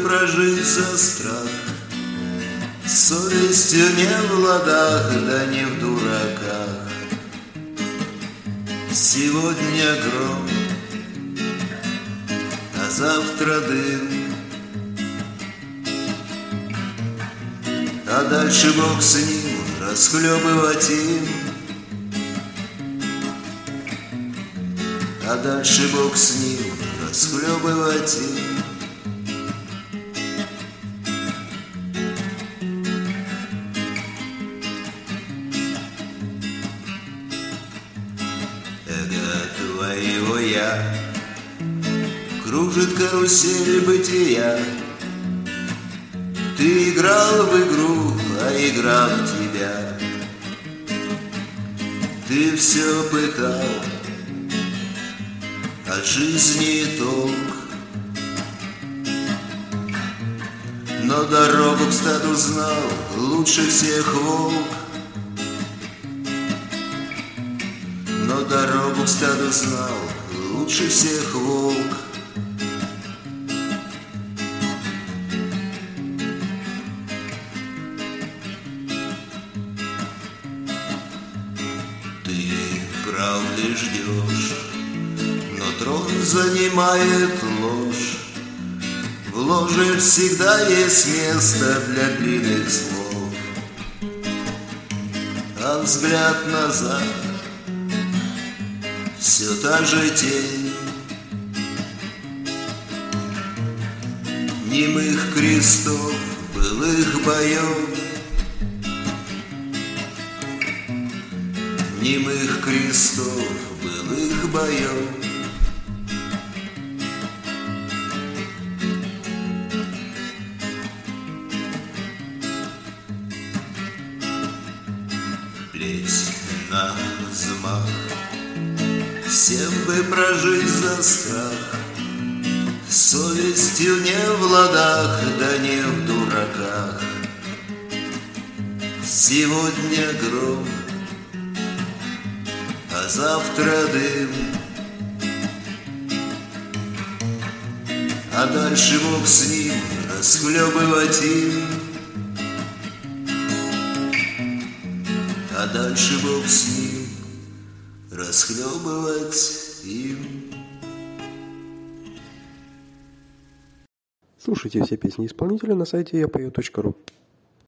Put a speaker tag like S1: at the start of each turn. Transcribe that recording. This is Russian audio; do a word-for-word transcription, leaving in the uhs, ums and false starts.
S1: прожить за страх, с совестью не в ладах, да не в дураках. Сегодня гром, а завтра дым, а дальше Бог с ним, расхлебывать им. А дальше Бог с ним, расхлебывать им. Эго твоего я кружит карусель бытия. Ты играл в игру, а игра в тебя. Ты все пытал, от жизни толк, но дорогу к стаду знал лучше всех волк. Но дорогу к стаду знал лучше всех волк. Ты правды ждешь, но трон занимает ложь. В ложе всегда есть место для длинных слов. А взгляд назад все та же тень немых крестов былых боев. Немых крестов былых боев. Плеть на взмах, всем бы прожить за страх, с совестью не в ладах, да не в дураках. Сегодня гром, а завтра дым, а дальше Бог с ним, расхлебывать им. А дальше Бог с ним, расхлебывать им.
S2: Слушайте все песни исполнителя на сайте я пою точка ру.